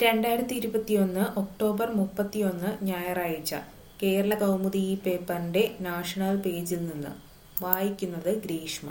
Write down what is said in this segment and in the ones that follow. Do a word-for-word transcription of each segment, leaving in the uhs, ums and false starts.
രണ്ടായിരത്തി ഇരുപത്തിയൊന്ന് ഒക്ടോബർ മുപ്പത്തിയൊന്ന് ഞായറാഴ്ച കേരള കൗമുദി ഈ പേപ്പറിന്റെ നാഷണൽ പേജിൽ നിന്ന് വായിക്കുന്നത് ഗ്രീഷ്മ.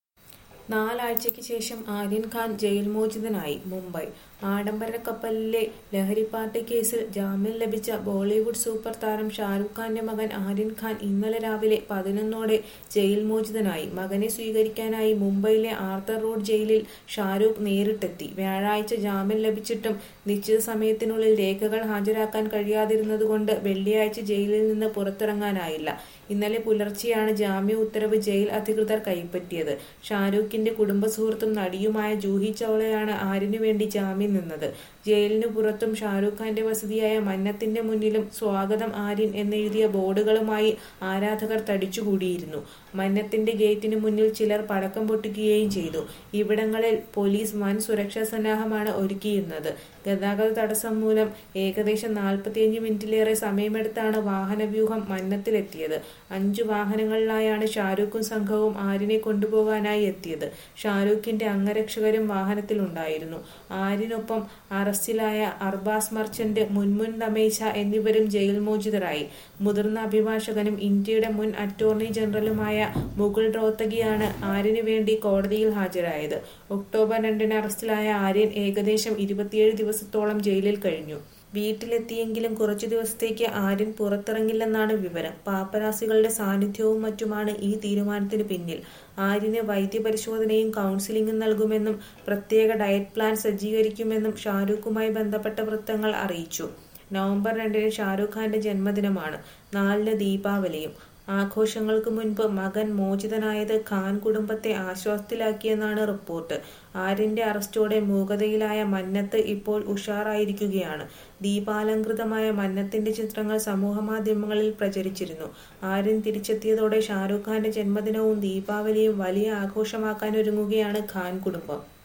നാലാഴ്ചയ്ക്ക് ശേഷം ആര്യൻ ഖാൻ ജയിൽ മോചിതനായി. മുംബൈ ആഡംബര കപ്പലിലെ ലഹരിപ്പാർട്ടി കേസിൽ ജാമ്യം ലഭിച്ച ബോളിവുഡ് സൂപ്പർ താരം ഷാരൂഖ് ഖാന്റെ മകൻ ആര്യൻ ഖാൻ ഇന്നലെ രാവിലെ പതിനൊന്നോടെ ജയിൽ മോചിതനായി. മകനെ സ്വീകരിക്കാനായി മുംബൈയിലെ ആർത്തർ റോഡ് ജയിലിൽ ഷാരൂഖ് നേരിട്ടെത്തി. വ്യാഴാഴ്ച ജാമ്യം ലഭിച്ചിട്ടും നിശ്ചിത സമയത്തിനുള്ളിൽ രേഖകൾ ഹാജരാക്കാൻ കഴിയാതിരുന്നതുകൊണ്ട് വെള്ളിയാഴ്ച ജയിലിൽ നിന്ന് പുറത്തിറങ്ങാനായില്ല. ഇന്നലെ പുലർച്ചെയാണ് ജാമ്യ ഉത്തരവ് ജയിൽ അധികൃതർ കൈപ്പറ്റിയത്. ഷാരൂഖിന്റെ കുടുംബ സുഹൃത്തും നടിയുമായ ജൂഹി ചൗളയാണ് ആര്യനു വേണ്ടി ജാമ്യം നിന്നത്. ജയിലിനു പുറത്തും ഷാരൂഖ് ഖാന്റെ വസതിയായ മന്നത്തിന്റെ മുന്നിലും സ്വാഗതം ആര്യൻ എന്നെഴുതിയ ബോർഡുകളുമായി ആരാധകർ തടിച്ചുകൂടിയിരുന്നു. മന്നത്തിന്റെ ഗേറ്റിന് മുന്നിൽ ചിലർ പടക്കം പൊട്ടിക്കുകയും ചെയ്തു. ഇവിടങ്ങളിൽ പോലീസ് വൻ സുരക്ഷാ സന്നാഹമാണ് ഒരുക്കിയിരുന്നത്. ഗതാഗത തടസ്സം മൂലം ഏകദേശം നാൽപ്പത്തിയഞ്ച് മിനിറ്റിലേറെ സമയമെടുത്താണ് വാഹനവ്യൂഹം മന്നത്തിലെത്തിയത്. അഞ്ചു വാഹനങ്ങളിലായാണ് ഷാരൂഖും സംഘവും ആര്യനെ കൊണ്ടുപോകാനായി എത്തിയത്. ഷാരൂഖിന്റെ അംഗരക്ഷകരും വാഹനത്തിലുണ്ടായിരുന്നു. ആര്യനൊപ്പം അറസ്റ്റിലായ അർബാസ് മർച്ചന്റ്, മുൻമുൻ ദമേശ എന്നിവരും ജയിൽ മോചിതരായി. മുതിർന്ന അഭിഭാഷകനും ഇന്ത്യയുടെ മുൻ അറ്റോർണി ജനറലുമായ മുകുൾ റോത്തഗിയാണ് ആര്യന് വേണ്ടി കോടതിയിൽ ഹാജരായത്. ഒക്ടോബർ രണ്ടിന് അറസ്റ്റിലായ ആര്യൻ ഏകദേശം ഇരുപത്തിയേഴ് ദിവസത്തോളം ജയിലിൽ കഴിഞ്ഞു. വീട്ടിലെത്തിയെങ്കിലും കുറച്ചു ദിവസത്തേക്ക് ആര്യൻ പുറത്തിറങ്ങില്ലെന്നാണ് വിവരം. പാപ്പരാസികളുടെ സാന്നിധ്യവും മറ്റുമാണ് ഈ തീരുമാനത്തിന് പിന്നിൽ. ആര്യന് വൈദ്യപരിശോധനയും കൗൺസിലിംഗും നൽകുമെന്നും പ്രത്യേക ഡയറ്റ് പ്ലാൻ സജ്ജീകരിക്കുമെന്നും ഷാരൂഖുമായി ബന്ധപ്പെട്ട വൃത്തങ്ങൾ അറിയിച്ചു. നവംബർ രണ്ടിന് ഷാരൂഖ് ഖാന്റെ ജന്മദിനമാണ്. നാലിന് ദീപാവലിയും. ആഘോഷങ്ങൾക്ക് മുൻപ് മകൻ മോചിതനായത് ഖാൻ കുടുംബത്തെ ആശ്വാസത്തിലാക്കിയെന്നാണ് റിപ്പോർട്ട്. ആര്യന്റെ അറസ്റ്റോടെ മൂകതയിലായ മന്നത്ത് ഇപ്പോൾ ഉഷാറായിരിക്കുകയാണ്. ദീപാലംകൃതമായ മന്നത്തിന്റെ ചിത്രങ്ങൾ സമൂഹമാധ്യമങ്ങളിൽ പ്രചരിച്ചിരുന്നു. ആര്യൻ തിരിച്ചെത്തിയതോടെ ഷാരൂഖ് ഖാന്റെ ജന്മദിനവും ദീപാവലിയും വലിയ ആഘോഷമാക്കാനൊരുങ്ങുകയാണ് ഖാൻ കുടുംബം.